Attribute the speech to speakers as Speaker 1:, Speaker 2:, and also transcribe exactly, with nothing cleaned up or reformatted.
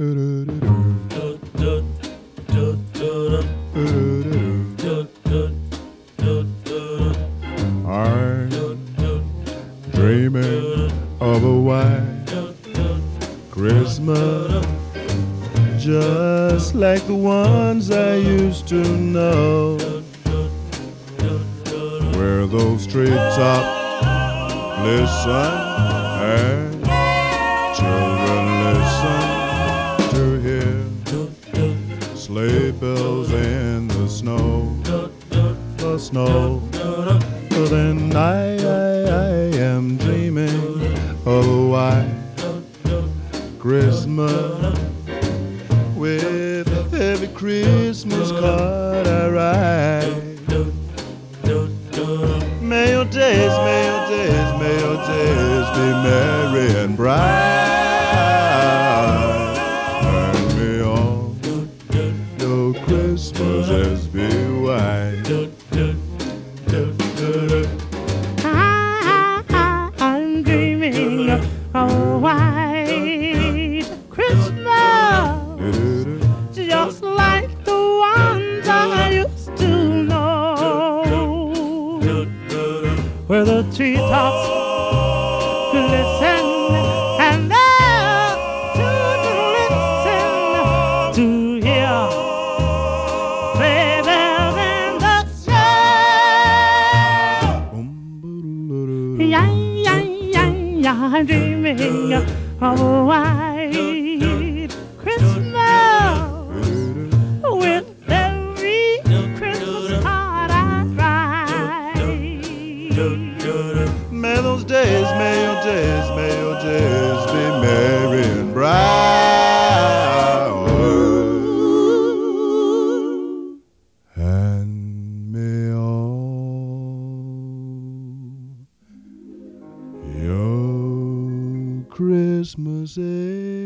Speaker 1: I'm dreaming of a white Christmas, just like the ones I used to know, where those treetops glisten and children listen to hear sleigh bells in the snow, the snow. But then I, I, I am dreaming of a white Christmas, with every Christmas card I write. May your days, may your days, may your days be merry and bright, and may all your Christmases be white.
Speaker 2: I'm dreaming of a white Christmas, just like the ones I used to know, where the treetops glisten and the children listen to hear sleigh bells in the snow. Yeah, yeah, yeah, yeah, I'm dreaming of a white Christmas, with every Christmas card I write.
Speaker 1: May those days, may your days, may your days be merry and bright, and may all your Christmases